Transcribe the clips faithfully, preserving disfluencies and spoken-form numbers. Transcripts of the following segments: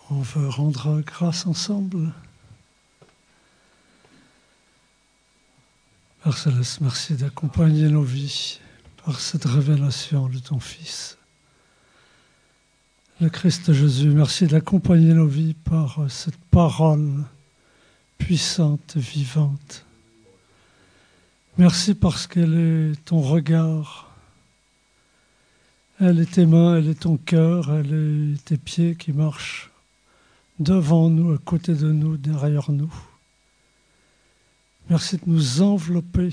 On veut rendre grâce ensemble. Père Céleste, merci d'accompagner nos vies par cette révélation de ton Fils. Le Christ Jésus, merci d'accompagner nos vies par cette parole puissante et vivante. Merci parce qu'elle est ton regard, elle est tes mains, elle est ton cœur, elle est tes pieds qui marchent devant nous, à côté de nous, derrière nous. Merci de nous envelopper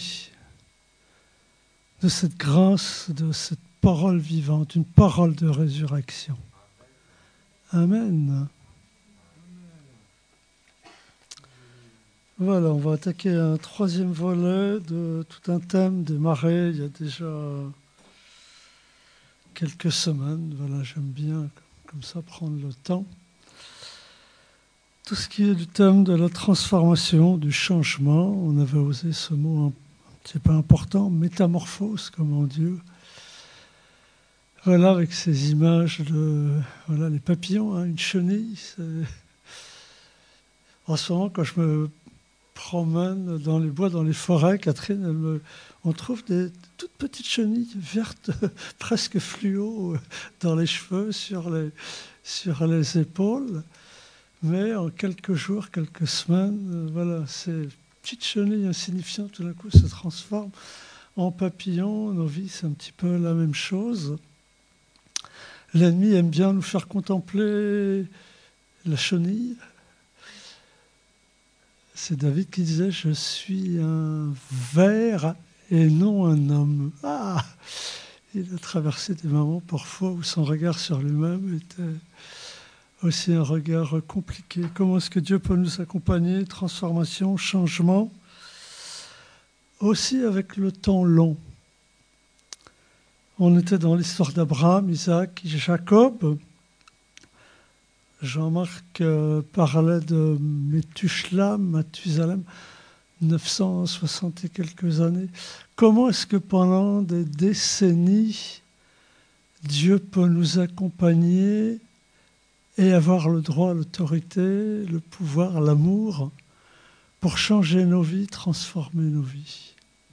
de cette grâce, de cette parole vivante, une parole de résurrection. Amen. Voilà, on va attaquer un troisième volet de tout un thème démarré il y a déjà quelques semaines. Voilà, j'aime bien comme ça prendre le temps. Tout ce qui est du thème de la transformation, du changement, on avait osé ce mot un, un petit peu important, métamorphose, comme on dit. Voilà, avec ces images de voilà, les papillons, hein, une chenille. C'est... En ce moment, quand je me promène dans les bois, dans les forêts, Catherine, elle me... on trouve des toutes petites chenilles vertes, presque fluo, dans les cheveux, sur les, sur les épaules. Mais en quelques jours, quelques semaines, voilà, ces petites chenilles insignifiantes, tout d'un coup, se transforment en papillons. Nos vies, c'est un petit peu la même chose. L'ennemi aime bien nous faire contempler la chenille. C'est David qui disait « Je suis un ver et non un homme ». Ah, il a traversé des moments parfois où son regard sur lui-même était aussi un regard compliqué. Comment est-ce que Dieu peut nous accompagner? Transformation, changement, aussi avec le temps long. On était dans l'histoire d'Abraham, Isaac et Jacob. Jean-Marc euh, parlait de Métushlam, Mathusalem, neuf cent soixante et quelques années. Comment est-ce que pendant des décennies, Dieu peut nous accompagner et avoir le droit, l'autorité, le pouvoir, l'amour pour changer nos vies, transformer nos vies.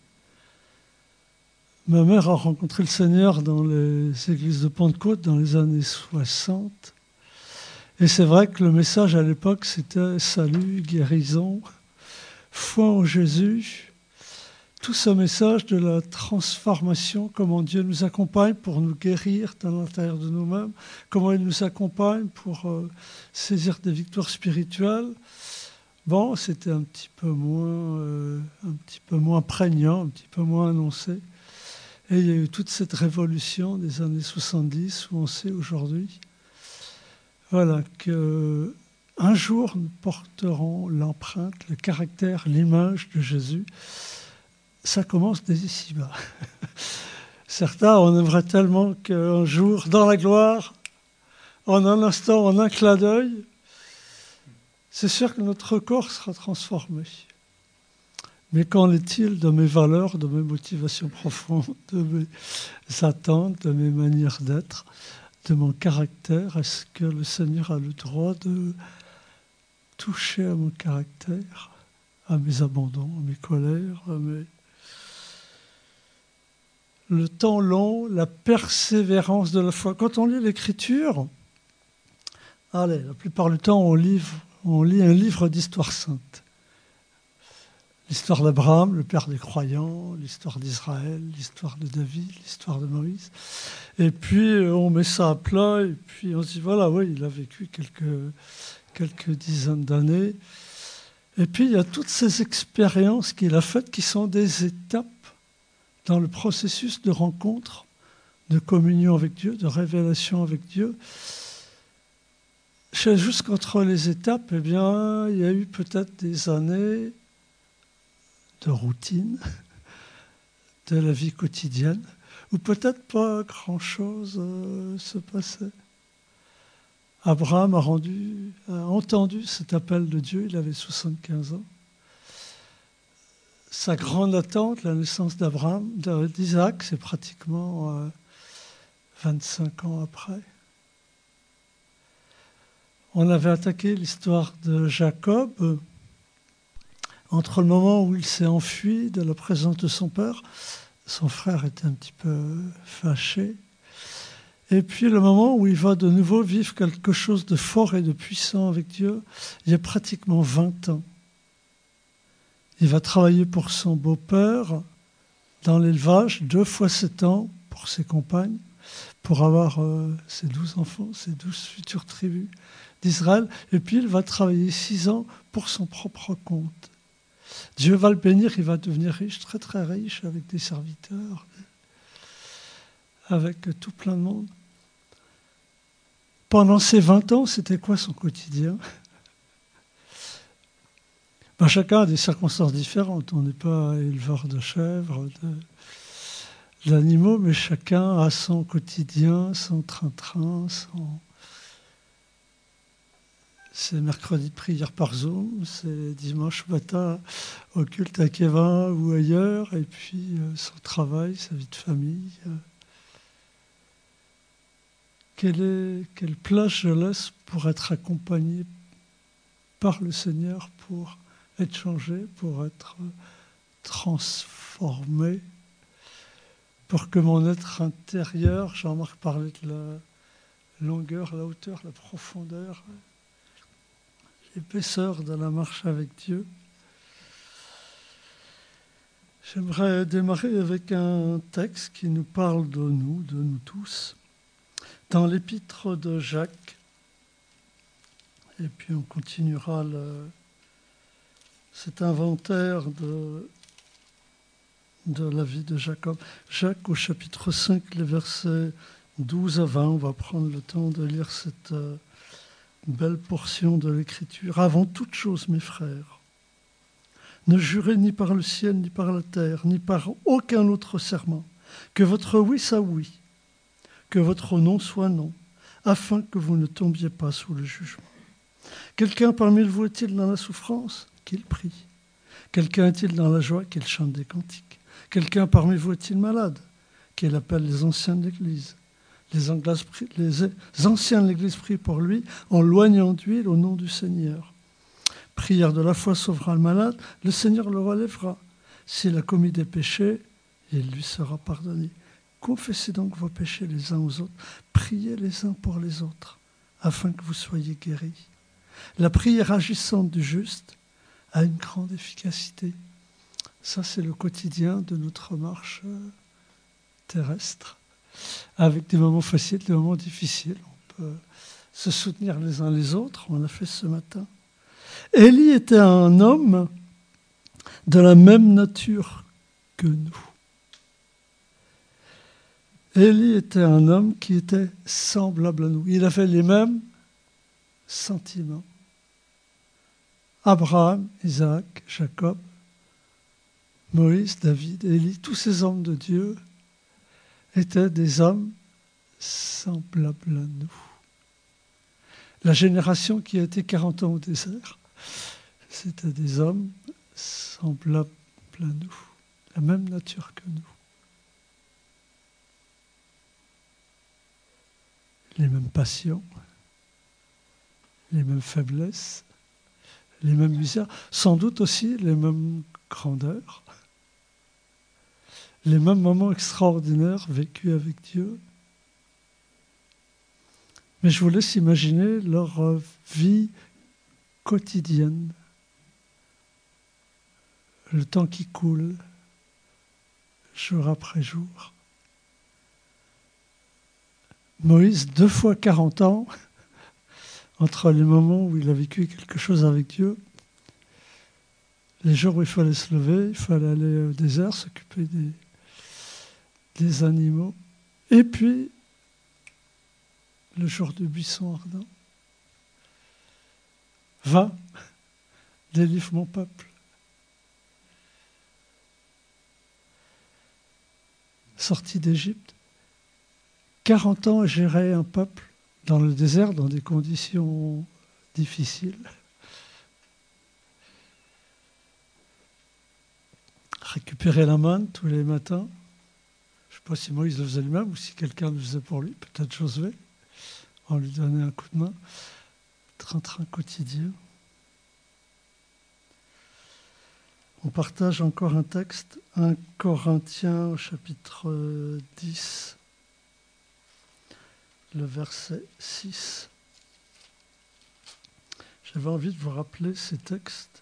Ma mère a rencontré le Seigneur dans les églises de Pentecôte dans les années soixante. Et c'est vrai que le message à l'époque, c'était salut, guérison, foi en Jésus. Tout ce message de la transformation, comment Dieu nous accompagne pour nous guérir dans l'intérieur de nous-mêmes, comment il nous accompagne pour euh, saisir des victoires spirituelles. Bon, c'était un petit peu moins, euh, un petit peu moins prégnant, un petit peu moins annoncé. Et il y a eu toute cette révolution des années soixante-dix où on sait aujourd'hui, voilà, qu'un jour nous porterons l'empreinte, le caractère, l'image de Jésus. Ça commence dès ici-bas. Certains, on aimerait tellement qu'un jour, dans la gloire, en un instant, en un clin d'œil, c'est sûr que notre corps sera transformé. Mais qu'en est-il de mes valeurs, de mes motivations profondes, de mes attentes, de mes manières d'être, de mon caractère? Est-ce que le Seigneur a le droit de toucher à mon caractère, à mes abandons, à mes colères, à mes... Le temps long, la persévérance de la foi. Quand on lit l'Écriture, allez, la plupart du temps, on lit, on lit un livre d'histoire sainte. L'histoire d'Abraham, le père des croyants, l'histoire d'Israël, l'histoire de David, l'histoire de Moïse. Et puis, on met ça à plat, et puis on se dit, voilà, oui, il a vécu quelques, quelques dizaines d'années. Et puis, il y a toutes ces expériences qu'il a faites qui sont des étapes dans le processus de rencontre, de communion avec Dieu, de révélation avec Dieu. Jusqu'entre les étapes, eh bien, il y a eu peut-être des années de routine, de la vie quotidienne, où peut-être pas grand-chose euh, se passait. Abraham a, rendu, a entendu cet appel de Dieu, il avait soixante-quinze ans. Sa grande attente, la naissance d'Abraham, d'Isaac, c'est pratiquement euh, vingt-cinq ans après. On avait attaqué l'histoire de Jacob. Entre le moment où il s'est enfui de la présence de son père, son frère était un petit peu fâché, et puis le moment où il va de nouveau vivre quelque chose de fort et de puissant avec Dieu, il y a pratiquement vingt ans. Il va travailler pour son beau-père dans l'élevage, deux fois sept ans pour ses compagnes, pour avoir euh, ses douze enfants, ses douze futures tribus d'Israël. Et puis il va travailler six ans pour son propre compte. Dieu va le bénir, il va devenir riche, très très riche, avec des serviteurs, avec tout plein de monde. Pendant ces vingt ans, c'était quoi son quotidien ? Ben, chacun a des circonstances différentes. On n'est pas éleveur de chèvres, de, d'animaux, mais chacun a son quotidien, son train-train, son... C'est mercredi de prière par Zoom, c'est dimanche matin au culte à Kévin ou ailleurs, et puis euh, son travail, sa vie de famille. Euh. Quelle, est, quelle place je laisse pour être accompagné par le Seigneur, pour être changé, pour être transformé, pour que mon être intérieur, Jean-Marc parlait de la longueur, la hauteur, la profondeur, l'épaisseur de la marche avec Dieu. J'aimerais démarrer avec un texte qui nous parle de nous, de nous tous, dans l'épître de Jacques. Et puis on continuera le, cet inventaire de, de la vie de Jacob. Jacques au chapitre cinq, les versets douze à vingt, on va prendre le temps de lire cette euh, belle portion de l'Écriture. Avant toute chose, mes frères, ne jurez ni par le ciel, ni par la terre, ni par aucun autre serment, que votre oui soit oui, que votre non soit non, afin que vous ne tombiez pas sous le jugement. Quelqu'un parmi vous est-il dans la souffrance ? Qu'il prie. Quelqu'un est-il dans la joie ? Qu'il chante des cantiques. Quelqu'un parmi vous est-il malade ? Qu'il appelle les anciens de l'Église. Les, Anglas, les anciens de l'Église prient pour lui en loignant d'huile au nom du Seigneur. Prière de la foi sauvera le malade, le Seigneur le relèvera. S'il a commis des péchés, il lui sera pardonné. Confessez donc vos péchés les uns aux autres, priez les uns pour les autres, afin que vous soyez guéris. La prière agissante du juste a une grande efficacité. Ça, c'est le quotidien de notre marche terrestre, avec des moments faciles, des moments difficiles. On peut se soutenir les uns les autres, on l'a fait ce matin. Élie était un homme de la même nature que nous. Élie était un homme qui était semblable à nous. Il avait les mêmes sentiments. Abraham, Isaac, Jacob, Moïse, David, Élie, tous ces hommes de Dieu étaient des hommes semblables à nous. La génération qui a été quarante ans au désert, c'était des hommes semblables à nous, la même nature que nous. Les mêmes passions, les mêmes faiblesses, les mêmes misères, sans doute aussi les mêmes grandeurs, les mêmes moments extraordinaires vécus avec Dieu. Mais je vous laisse imaginer leur vie quotidienne, le temps qui coule, jour après jour. Moïse, deux fois quarante ans, entre les moments où il a vécu quelque chose avec Dieu, les jours où il fallait se lever, il fallait aller au désert, s'occuper des, des animaux, et puis le jour du buisson ardent. Va, délivre mon peuple. Sorti d'Égypte, quarante ans à gérer un peuple dans le désert, dans des conditions difficiles. Récupérer la manne tous les matins. Je ne sais pas si Moïse le faisait lui-même ou si quelqu'un le faisait pour lui, peut-être Josué. On lui donnait un coup de main. notre entrain quotidien. On partage encore un texte, un Corinthiens au chapitre dix, le verset six. J'avais envie de vous rappeler ces textes.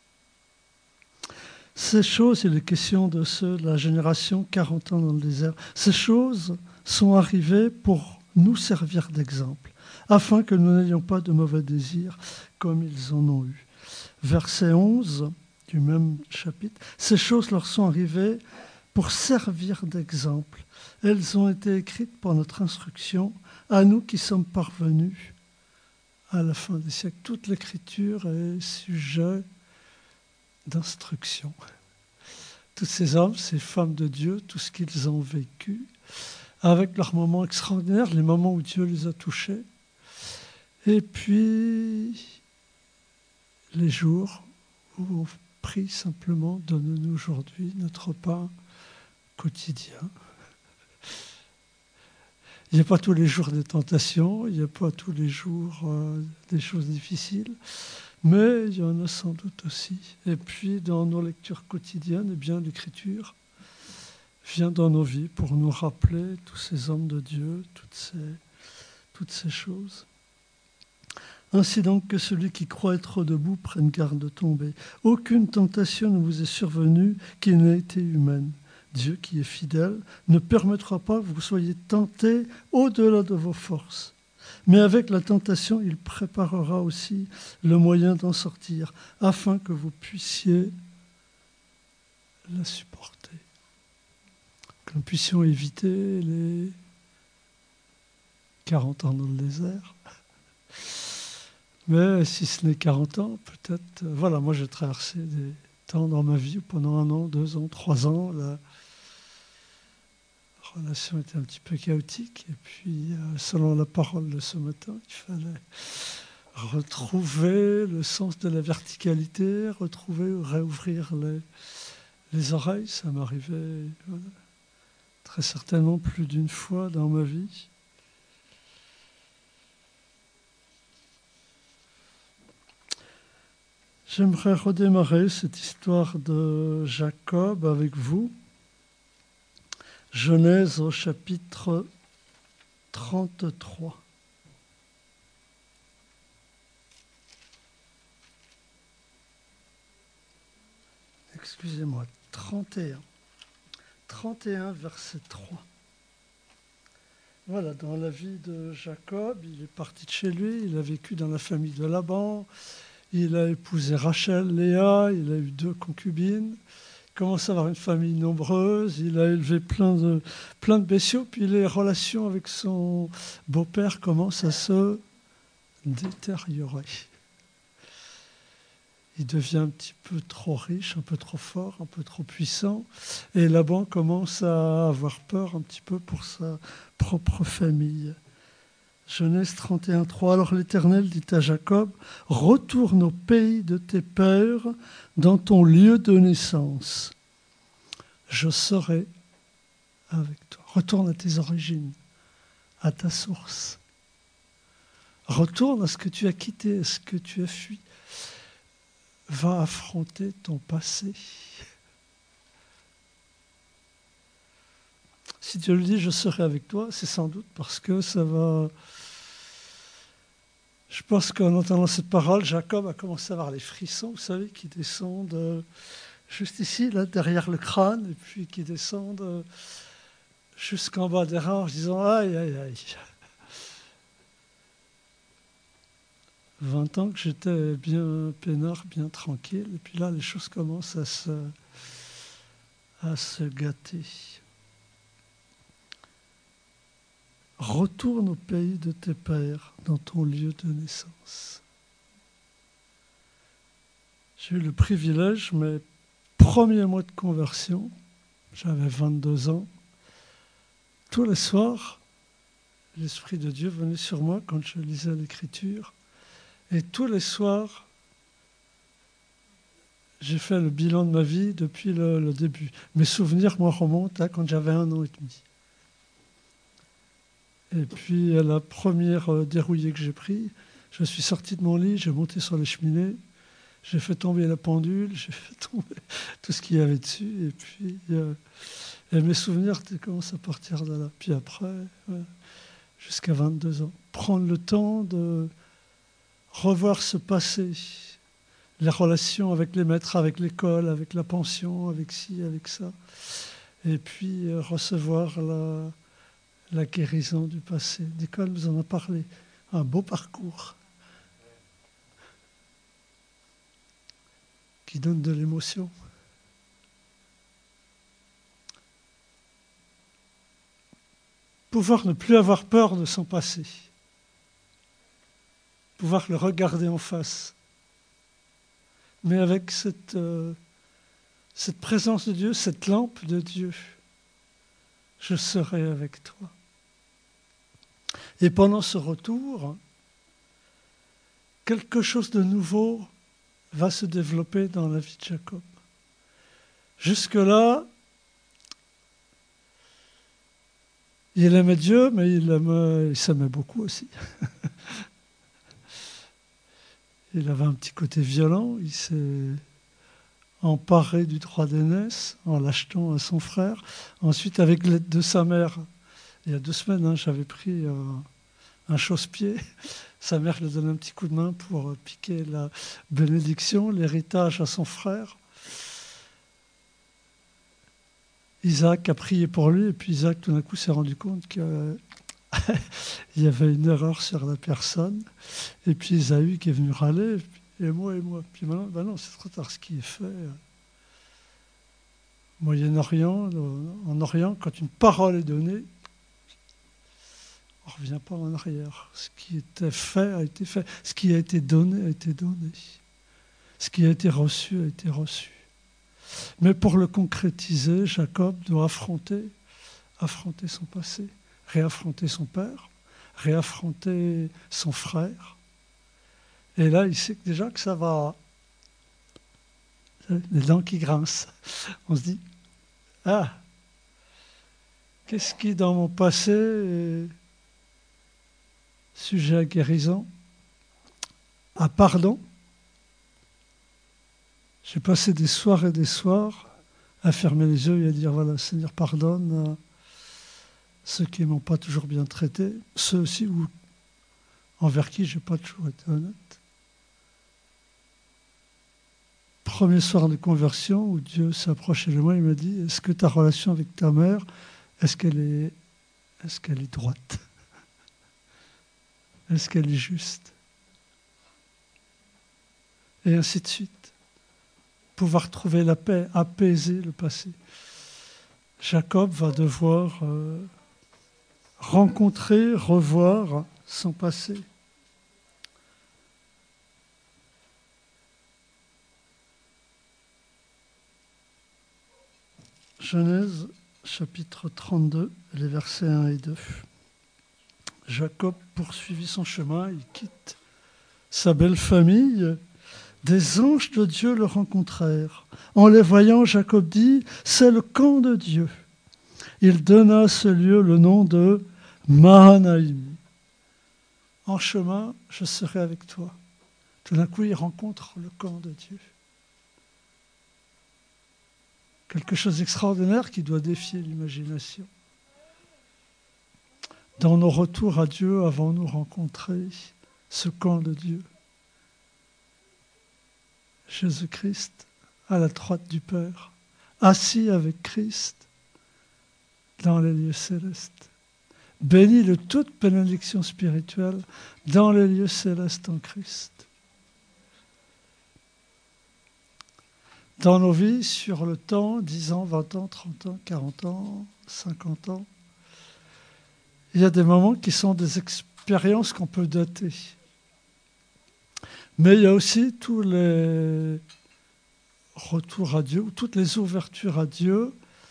Ces choses, il est question de ceux de la génération quarante ans dans le désert. Ces choses sont arrivées pour nous servir d'exemple, afin que nous n'ayons pas de mauvais désirs comme ils en ont eu. Verset onze du même chapitre. Ces choses leur sont arrivées pour servir d'exemple. Elles ont été écrites pour notre instruction, à nous qui sommes parvenus à la fin des siècles. Toute l'écriture est sujet d'instruction. Tous ces hommes, ces femmes de Dieu, tout ce qu'ils ont vécu, avec leurs moments extraordinaires, les moments où Dieu les a touchés, et puis les jours où on prie simplement, donne-nous aujourd'hui notre pain quotidien. Il n'y a pas tous les jours des tentations, il n'y a pas tous les jours euh, des choses difficiles, mais il y en a sans doute aussi. Et puis, dans nos lectures quotidiennes, eh bien, l'Écriture vient dans nos vies pour nous rappeler tous ces hommes de Dieu, toutes ces, toutes ces choses. Ainsi donc que celui qui croit être debout prenne garde de tomber. Aucune tentation ne vous est survenue qui n'ait été humaine. Dieu, qui est fidèle, ne permettra pas que vous soyez tentés au-delà de vos forces. Mais avec la tentation, il préparera aussi le moyen d'en sortir, afin que vous puissiez la supporter. Que nous puissions éviter les quarante ans dans le désert. Mais si ce n'est quarante ans, peut-être... Voilà, moi j'ai traversé des temps dans ma vie où pendant un an, deux ans, trois ans, la relation était un petit peu chaotique. Et puis, selon la parole de ce matin, il fallait retrouver le sens de la verticalité, retrouver, réouvrir les, les oreilles. Ça m'arrivait voilà, très certainement plus d'une fois dans ma vie. J'aimerais redémarrer cette histoire de Jacob avec vous. Genèse au chapitre trente-trois. Excusez-moi, trente et un. trente et un, verset trois. Voilà, dans la vie de Jacob, il est parti de chez lui, il a vécu dans la famille de Laban. Il a épousé Rachel, Léa, il a eu deux concubines, il commence à avoir une famille nombreuse, il a élevé plein de, plein de bestiaux, puis les relations avec son beau-père commencent à se détériorer. Il devient un petit peu trop riche, un peu trop fort, un peu trop puissant, et Laban commence à avoir peur un petit peu pour sa propre famille. Genèse trente et un, trois. Alors l'Éternel dit à Jacob, « Retourne au pays de tes pères, dans ton lieu de naissance. Je serai avec toi. » Retourne à tes origines, à ta source. Retourne à ce que tu as quitté, à ce que tu as fui. Va affronter ton passé. Si Dieu le dit, je serai avec toi, c'est sans doute parce que ça va... Je pense qu'en entendant cette parole, Jacob a commencé à avoir les frissons, vous savez, qui descendent juste ici, là, derrière le crâne, et puis qui descendent jusqu'en bas des reins en se disant « aïe, aïe, aïe ». vingt ans que j'étais bien peinard, bien tranquille, et puis là, les choses commencent à se, à se gâter. Retourne au pays de tes pères, dans ton lieu de naissance. J'ai eu le privilège, mes premiers mois de conversion, j'avais vingt-deux ans, tous les soirs, l'Esprit de Dieu venait sur moi quand je lisais l'Écriture, et tous les soirs, j'ai fait le bilan de ma vie depuis le, le début. Mes souvenirs, moi, remontent à quand j'avais un an et demi. Et puis, à la première dérouillée que j'ai prise, Je suis sorti de mon lit, j'ai monté sur les cheminées, j'ai fait tomber la pendule, j'ai fait tomber tout ce qu'il y avait dessus, et puis euh, et mes souvenirs commencent à partir de là. Puis après, ouais, jusqu'à vingt-deux ans, prendre le temps de revoir ce passé, les relations avec les maîtres, avec l'école, avec la pension, avec ci, avec ça, et puis euh, recevoir la, la guérison du passé. Nicole nous en a parlé, un beau parcours qui donne de l'émotion. Pouvoir ne plus avoir peur de son passé. Pouvoir le regarder en face. Mais avec cette, euh, cette présence de Dieu, cette lampe de Dieu, je serai avec toi. Et pendant ce retour, quelque chose de nouveau va se développer dans la vie de Jacob. Jusque-là, il aimait Dieu, mais il, aimait, il s'aimait beaucoup aussi. Il avait un petit côté violent, il s'est emparé du droit d'aînesse en l'achetant à son frère. Ensuite, avec l'aide de sa mère, il y a deux semaines, hein, j'avais pris un, un chausse-pied. Sa mère lui donne un petit coup de main pour piquer la bénédiction, l'héritage à son frère. Isaac a prié pour lui, et puis Isaac, tout d'un coup, s'est rendu compte qu'il y avait une erreur sur la personne. Et puis Isaü qui est venu râler, et moi, et moi. Puis maintenant, ben non, c'est trop tard, ce qui est fait. Moyen-Orient, en Orient, quand une parole est donnée, on ne revient pas en arrière. Ce qui était fait a été fait. Ce qui a été donné a été donné. Ce qui a été reçu a été reçu. Mais pour le concrétiser, Jacob doit affronter, affronter son passé, réaffronter son père, réaffronter son frère. Et là, il sait déjà que ça va... Les dents qui grincent. On se dit, ah, qu'est-ce qui dans mon passé est sujet à guérison, à pardon? J'ai passé des soirs et des soirs à fermer les yeux et à dire, voilà, Seigneur, pardonne à ceux qui ne m'ont pas toujours bien traité, ceux aussi où, envers qui je n'ai pas toujours été honnête. Premier soir de conversion où Dieu s'est approché de moi, il m'a dit, est-ce que ta relation avec ta mère, est-ce qu'elle est, est-ce qu'elle est droite? Est-ce qu'elle est juste? Et ainsi de suite. Pouvoir trouver la paix, apaiser le passé. Jacob va devoir euh, rencontrer, revoir son passé. Genèse chapitre trente-deux, les versets un et deux. Jacob poursuivit son chemin, il quitte sa belle famille. Des anges de Dieu le rencontrèrent. En les voyant, Jacob dit, c'est le camp de Dieu. Il donna à ce lieu le nom de Mahanaïm. En chemin, je serai avec toi. Tout d'un coup, il rencontre le camp de Dieu. Quelque chose d'extraordinaire qui doit défier l'imagination. Dans nos retours à Dieu, avons-nous rencontré ce camp de Dieu? Jésus-Christ à la droite du Père, assis avec Christ dans les lieux célestes. Béni de toute bénédiction spirituelle dans les lieux célestes en Christ. Dans nos vies, sur le temps, dix ans, vingt ans, trente ans, quarante ans, cinquante ans, il y a des moments qui sont des expériences qu'on peut dater. Mais il y a aussi tous les retours à Dieu, ou toutes les ouvertures à Dieu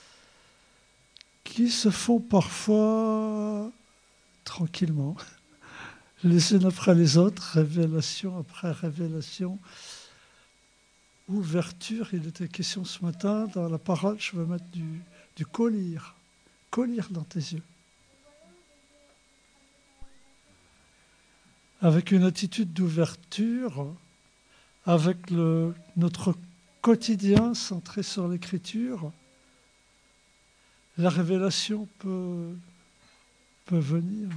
qui se font parfois tranquillement, les unes après les autres, révélation après révélation, ouverture. Il était question ce matin dans la parole, je veux mettre du, du collier, collier dans tes yeux. avec une attitude d'ouverture, avec le, notre quotidien centré sur l'Écriture, la révélation peut, peut venir.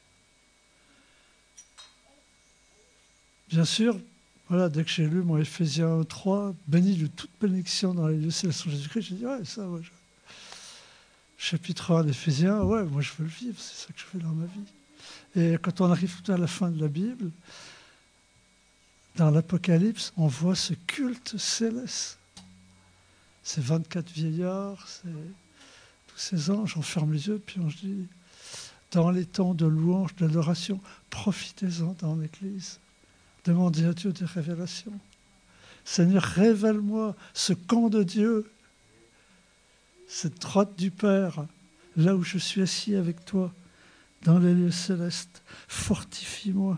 Bien sûr, voilà, dès que j'ai lu mon Éphésiens un trois, béni de toute bénédiction dans les lieux célestes de Jésus-Christ, j'ai dit, ouais, ça, ouais, je... chapitre un d'Éphésiens, ouais, moi je veux le vivre, c'est ça que je fais dans ma vie. Et quand on arrive tout à la fin de la Bible, dans l'Apocalypse, on voit ce culte céleste. Ces vingt-quatre vieillards, c'est... tous ces anges, on ferme les yeux, puis on se dit, dans les temps de louange, d'adoration, profitez-en dans l'Église. Demandez à Dieu des révélations. Seigneur, révèle-moi ce camp de Dieu, cette droite du Père, là où je suis assis avec toi, dans les lieux célestes. Fortifie-moi.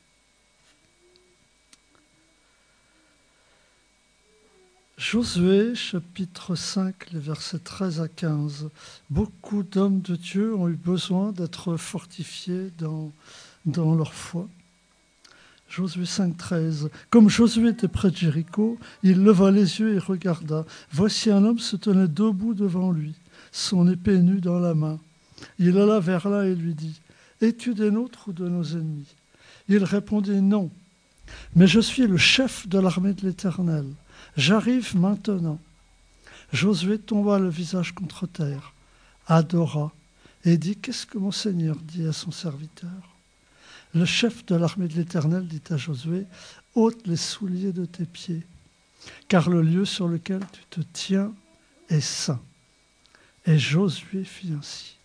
Josué, chapitre cinq, les versets treize à quinze. Beaucoup d'hommes de Dieu ont eu besoin d'être fortifiés dans, dans leur foi. Josué cinq, treize. Comme Josué était près de Jéricho, il leva les yeux et regarda. Voici un homme se tenait debout devant lui, son épée nue dans la main. Il alla vers là et lui dit, « Es-tu des nôtres ou de nos ennemis ?» Il répondit, « Non, mais je suis le chef de l'armée de l'Éternel. J'arrive maintenant. » Josué tomba le visage contre terre, adora et dit, « Qu'est-ce que mon Seigneur dit à son serviteur ?» Le chef de l'armée de l'Éternel dit à Josué, « Ôte les souliers de tes pieds, car le lieu sur lequel tu te tiens est saint. » Et Josué fit ainsi.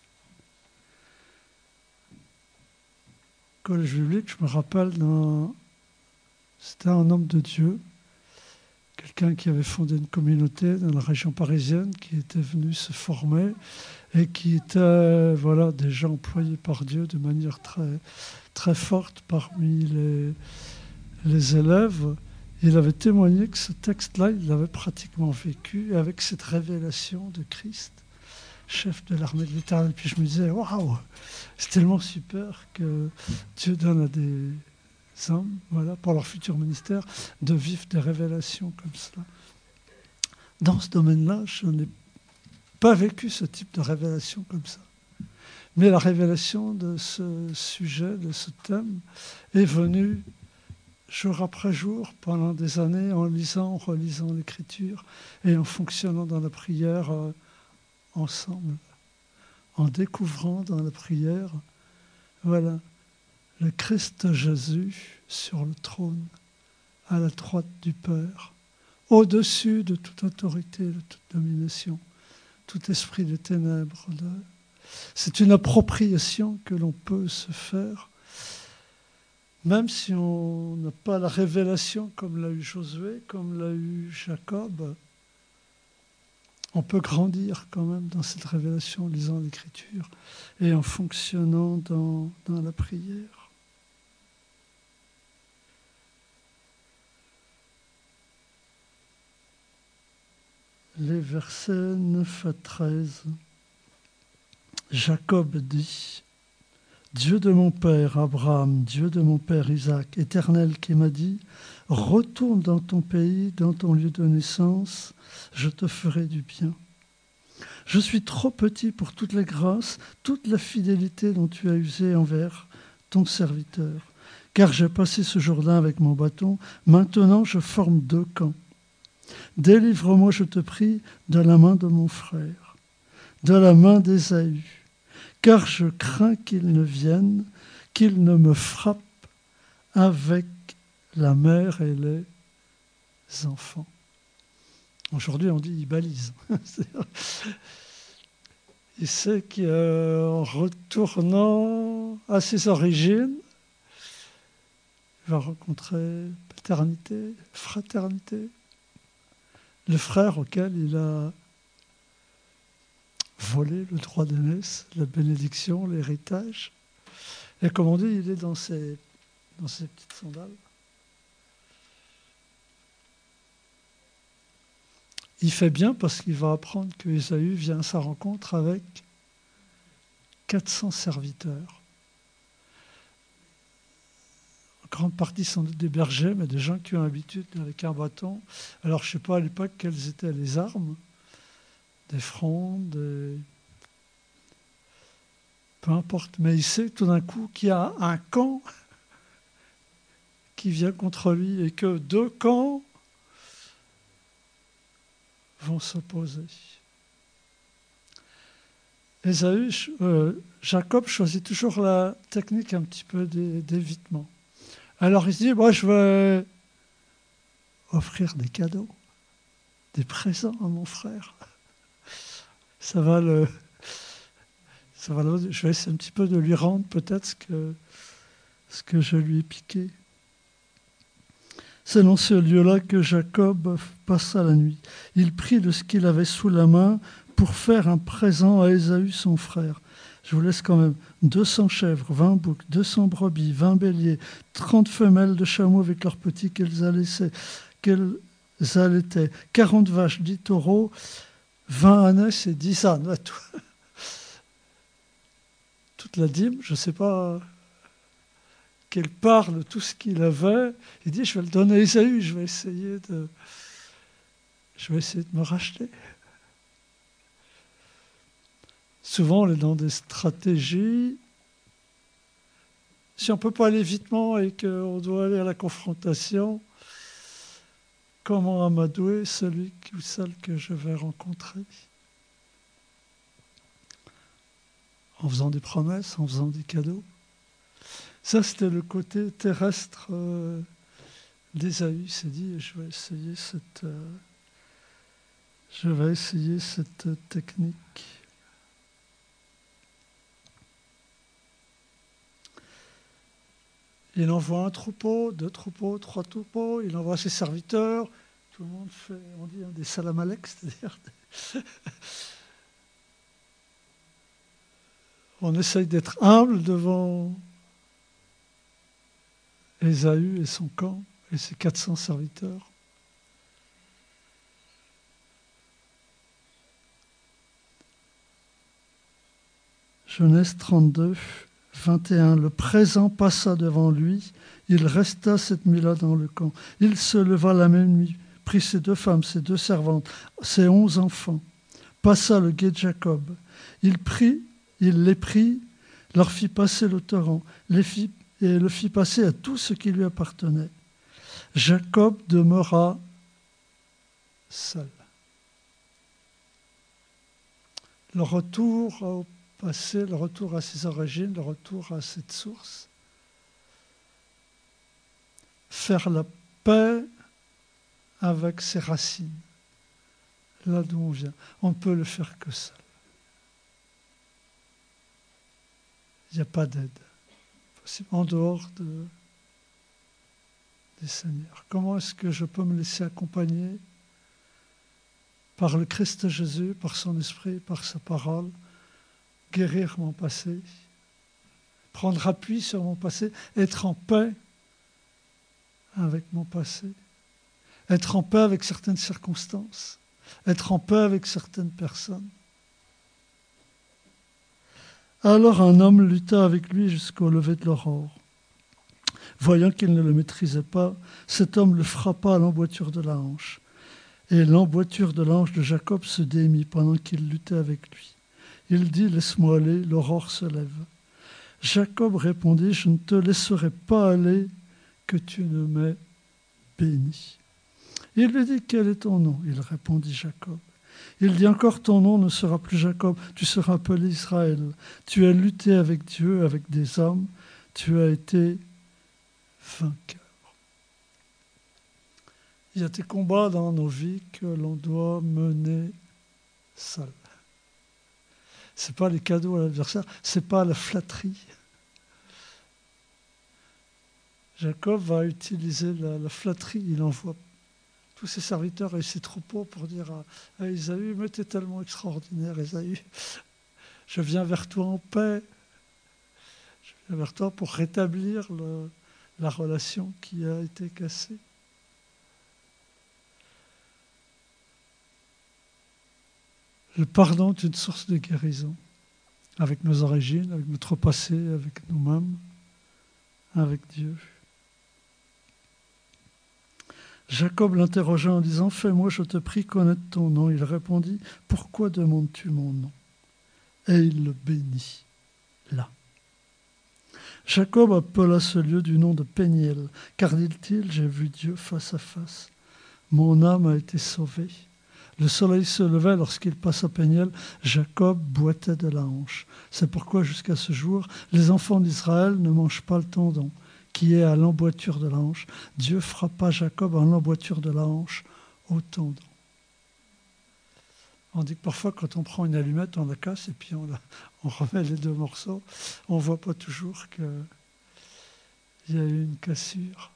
Collège biblique, je me rappelle, d'un... c'était un homme de Dieu, quelqu'un qui avait fondé une communauté dans la région parisienne, qui était venu se former et qui était voilà, déjà employé par Dieu de manière très, très forte parmi les, les élèves. Il avait témoigné que ce texte-là, il l'avait pratiquement vécu avec cette révélation de Christ, chef de l'armée de l'Éternel. Puis je me disais, waouh, c'est tellement super que Dieu donne à des hommes, voilà, pour leur futur ministère, de vivre des révélations comme cela. Dans ce domaine-là, je n'ai pas vécu ce type de révélation comme ça. Mais la révélation de ce sujet, de ce thème, est venue jour après jour, pendant des années, en lisant, en relisant l'Écriture et en fonctionnant dans la prière euh, ensemble, en découvrant dans la prière, voilà, le Christ Jésus sur le trône, à la droite du Père, au-dessus de toute autorité, de toute domination, tout esprit de ténèbres. De... C'est une appropriation que l'on peut se faire, même si on n'a pas la révélation comme l'a eu Josué, comme l'a eu Jacob. On peut grandir quand même dans cette révélation en lisant l'Écriture et en fonctionnant dans, dans la prière. Les versets neuf à treize. Jacob dit, « Dieu de mon père Abraham, Dieu de mon père Isaac, Éternel qui m'a dit, retourne dans ton pays, dans ton lieu de naissance, je te ferai du bien. Je suis trop petit pour toutes les grâces, toute la fidélité dont tu as usé envers ton serviteur, car j'ai passé ce Jourdain avec mon bâton, maintenant je forme deux camps. Délivre-moi, je te prie, de la main de mon frère, de la main d'Ésaü, car je crains qu'il ne vienne, qu'il ne me frappe avec la mère et les enfants. » Aujourd'hui, on dit il balise. Il sait qu'en retournant à ses origines, il va rencontrer paternité, fraternité, le frère auquel il a volé le droit d'aînesse, la bénédiction, l'héritage. Et comme on dit, il est dans ses, dans ses petites sandales. Il fait bien parce qu'il va apprendre que Ésaü vient à sa rencontre avec quatre cents serviteurs. grande partie sont des bergers, mais des gens qui ont l'habitude avec un bâton. Alors, je ne sais pas à l'époque quelles étaient les armes, des frondes, des... peu importe. Mais il sait tout d'un coup qu'il y a un camp qui vient contre lui et que deux camps vont s'opposer. Ésaü, euh, Jacob choisit toujours la technique un petit peu d'évitement. Alors il se dit, moi je vais offrir des cadeaux, des présents à mon frère. Ça va le, ça va le, je vais essayer un petit peu de lui rendre peut-être ce que, ce que je lui ai piqué. C'est dans ce lieu-là que Jacob passa la nuit. Il prit de ce qu'il avait sous la main pour faire un présent à Ésaü son frère. Je vous laisse quand même deux cents chèvres, vingt boucs, deux cents brebis, vingt béliers, trente femelles de chameaux avec leurs petits qu'elles allaient, qu'elles allaitaient, quarante vaches, dix taureaux, vingt ânesses et dix ânes. Toute la dîme, je ne sais pas quelle part de tout ce qu'il avait. Il dit, je vais le donner à Ésaü, je vais essayer de, je vais essayer de me racheter. Souvent, on est dans des stratégies. Si on ne peut pas aller vitement et qu'on doit aller à la confrontation, comment amadouer celui ou celle que je vais rencontrer? En faisant des promesses, en faisant des cadeaux. Ça, c'était le côté terrestre euh, d'Ésaü. Il s'est dit, je vais essayer cette, euh, je vais essayer cette euh, technique. Il envoie un troupeau, deux troupeaux, trois troupeaux. Il envoie ses serviteurs. Tout le monde fait, on dit, hein, des salamaleks, c'est-à-dire des... on essaye d'être humble devant Ésaü et son camp et ses quatre cents serviteurs. Genèse trente-deux, vingt et un. Le présent passa devant lui. Il resta cette nuit-là dans le camp. Il se leva la même nuit, prit ses deux femmes, ses deux servantes, ses onze enfants, passa le gué de Jacob. Il prit, il les prit, leur fit passer le torrent, les fit et le fit passer à tout ce qui lui appartenait. Jacob demeura seul. Le retour au passé, le retour à ses origines, le retour à cette source. Faire la paix avec ses racines, là d'où on vient. On ne peut le faire que seul. Il n'y a pas d'aide en dehors de, des Seigneurs. Comment est-ce que je peux me laisser accompagner par le Christ Jésus, par son esprit, par sa parole, guérir mon passé, prendre appui sur mon passé, être en paix avec mon passé, être en paix avec certaines circonstances, être en paix avec certaines personnes. Alors un homme lutta avec lui jusqu'au lever de l'aurore. Voyant qu'il ne le maîtrisait pas, cet homme le frappa à l'emboîture de la hanche. Et l'emboîture de la hanche de Jacob se démit pendant qu'il luttait avec lui. Il dit, laisse-moi aller, l'aurore se lève. Jacob répondit, je ne te laisserai pas aller que tu ne m'aies béni. Il lui dit, quel est ton nom? Il répondit, Jacob. Il dit encore, ton nom ne sera plus Jacob, tu seras appelé Israël. Tu as lutté avec Dieu, avec des hommes, tu as été vainqueur. Il y a des combats dans nos vies que l'on doit mener seul. Ce n'est pas les cadeaux à l'adversaire, ce n'est pas la flatterie. Jacob va utiliser la, la flatterie, il envoie tous ses serviteurs et ses troupeaux pour dire à, à Ésaü, mais tu es tellement extraordinaire, Ésaü. Je viens vers toi en paix. Je viens vers toi pour rétablir le, la relation qui a été cassée. Le pardon est une source de guérison, avec nos origines, avec notre passé, avec nous-mêmes, avec Dieu. Jacob l'interrogea en disant « Fais-moi, je te prie, connaître ton nom. » Il répondit « Pourquoi demandes-tu mon nom ?» Et il le bénit là. Jacob appela ce lieu du nom de Péniel, car dit-il « J'ai vu Dieu face à face. Mon âme a été sauvée. » Le soleil se levait lorsqu'il passa Péniel. Jacob boitait de la hanche. C'est pourquoi jusqu'à ce jour, les enfants d'Israël ne mangent pas le tendon qui est à l'emboîture de la hanche. Dieu frappa Jacob en l'emboîture de la hanche au tendon. On dit que parfois, quand on prend une allumette, on la casse et puis on, la, on remet les deux morceaux. On ne voit pas toujours qu'il y a eu une cassure.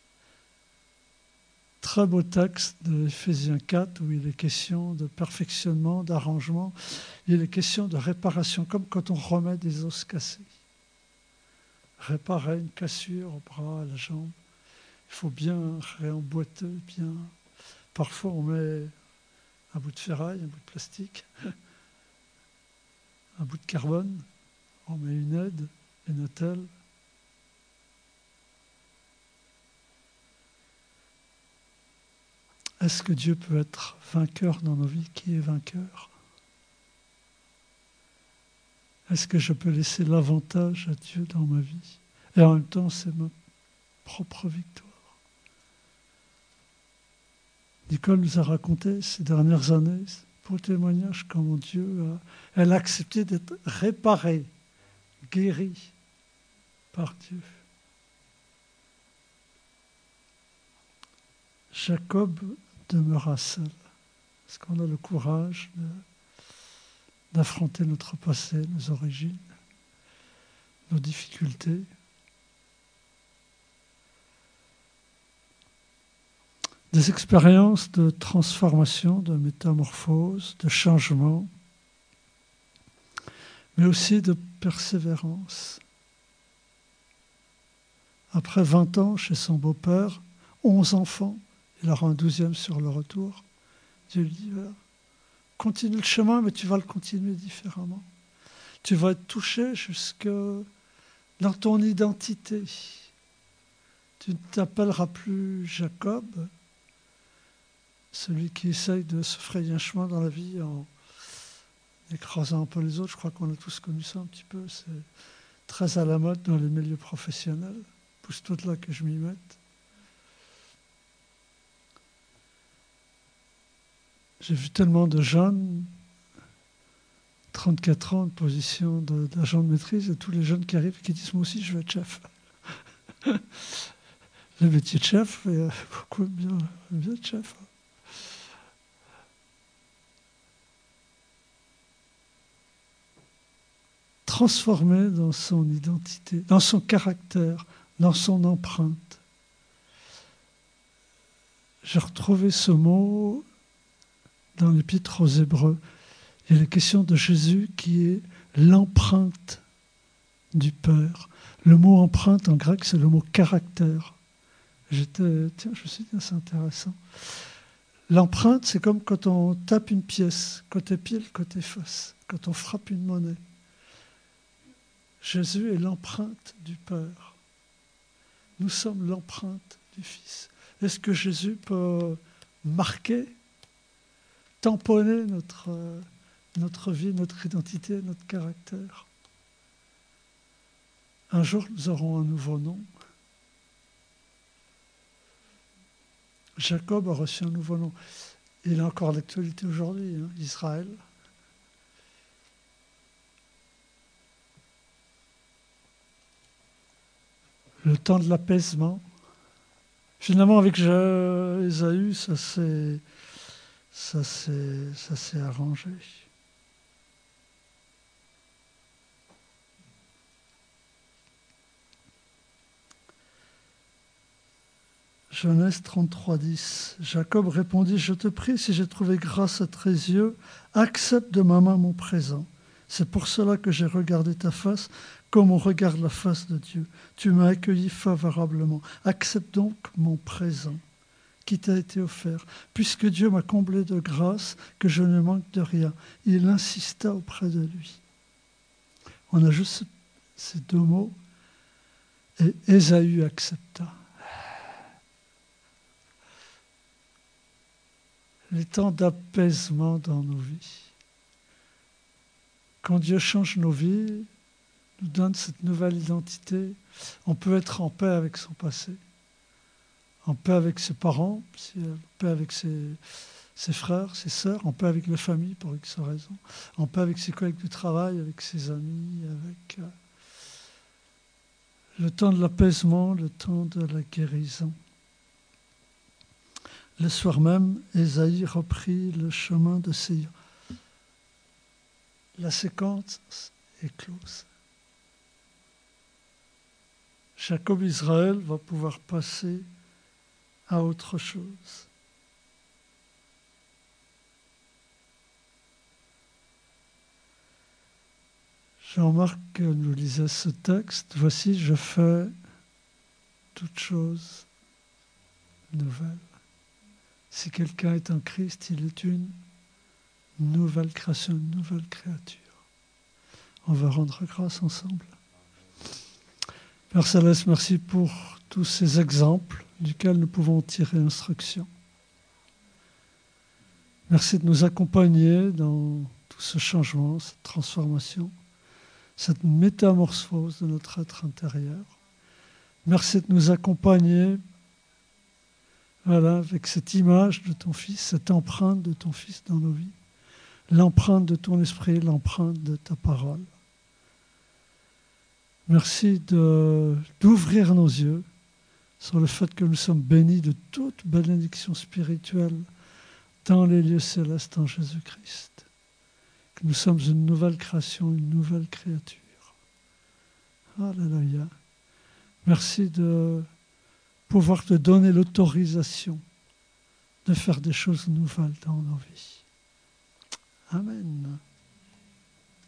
Très beau texte de Éphésiens quatre où il est question de perfectionnement, d'arrangement. Il est question de réparation, comme quand on remet des os cassés. Réparer une cassure au bras, à la jambe. Il faut bien réemboîter, bien. Parfois, on met un bout de ferraille, un bout de plastique, un bout de carbone, on met une aide, une attelle. Est-ce que Dieu peut être vainqueur dans nos vies? Qui est vainqueur? Est-ce que je peux laisser l'avantage à Dieu dans ma vie? Et en même temps, c'est ma propre victoire. Nicole nous a raconté ces dernières années, pour témoignage, comment Dieu a, elle a accepté d'être réparée, guérie par Dieu. Jacob demeura seul. Est-ce qu'on a le courage de, d'affronter notre passé, nos origines, nos difficultés? Des expériences de transformation, de métamorphose, de changement, mais aussi de persévérance. Après vingt ans chez son beau-père, onze enfants, il aura un douzième sur le retour. Dieu lui dit, voilà, continue le chemin, mais tu vas le continuer différemment. Tu vas être touché jusque dans ton identité. Tu ne t'appelleras plus Jacob, celui qui essaye de se frayer un chemin dans la vie en écrasant un peu les autres. Je crois qu'on a tous connu ça un petit peu. C'est très à la mode dans les milieux professionnels. Pousse-toi de là que je m'y mette. J'ai vu tellement de jeunes, trente-quatre ans, en position de, d'agent de maîtrise, et tous les jeunes qui arrivent et qui disent « Moi aussi, je veux être chef. » Le métier de chef, et beaucoup aiment bien, aiment bien être chef. Transformé dans son identité, dans son caractère, dans son empreinte. J'ai retrouvé ce mot dans l'Épître aux Hébreux. Il est question de Jésus qui est l'empreinte du Père. Le mot empreinte en grec, c'est le mot caractère. J'étais, tiens, je me suis dit, c'est intéressant. L'empreinte, c'est comme quand on tape une pièce, côté pile, côté face, quand on frappe une monnaie. Jésus est l'empreinte du Père. Nous sommes l'empreinte du Fils. Est-ce que Jésus peut marquer, tamponner notre, notre vie, notre identité, notre caractère? Un jour, nous aurons un nouveau nom. Jacob a reçu un nouveau nom. Il a encore d'actualité aujourd'hui, hein, Israël. Le temps de l'apaisement. Finalement, avec Ésaü, ça s'est, ça s'est, ça s'est arrangé. Genèse trente-trois, dix. Jacob répondit, « Je te prie, si j'ai trouvé grâce à tes yeux, accepte de ma main mon présent. C'est pour cela que j'ai regardé ta face comme on regarde la face de Dieu. Tu m'as accueilli favorablement. Accepte donc mon présent qui t'a été offert, puisque Dieu m'a comblé de grâce, que je ne manque de rien. » Il insista auprès de lui. On a juste ces deux mots. Et Ésaü accepta. les temps d'apaisement dans nos vies. Quand Dieu change nos vies, nous donne cette nouvelle identité, on peut être en paix avec son passé, en paix avec ses parents, en paix avec ses, ses frères, ses sœurs, en paix avec la famille pour X raisons, en paix avec ses collègues de travail, avec ses amis, avec euh, le temps de l'apaisement, le temps de la guérison. Le soir même, Ésaïe reprit le chemin de Sion. La séquence est close. Jacob Israël va pouvoir passer à autre chose. Jean-Marc nous lisait ce texte. Voici, je fais toute chose nouvelle. Si quelqu'un est en Christ, il est une nouvelle création, une nouvelle créature. On va rendre grâce ensemble. Père Céleste, merci pour tous ces exemples duquel nous pouvons tirer instruction. Merci de nous accompagner dans tout ce changement, cette transformation, cette métamorphose de notre être intérieur. Merci de nous accompagner voilà, avec cette image de ton Fils, cette empreinte de ton Fils dans nos vies, l'empreinte de ton esprit, l'empreinte de ta parole. Merci de, d'ouvrir nos yeux sur le fait que nous sommes bénis de toute bénédiction spirituelle dans les lieux célestes en Jésus-Christ. Que nous sommes une nouvelle création, une nouvelle créature. Alléluia. Merci de pouvoir te donner l'autorisation de faire des choses nouvelles dans nos vies. Amen.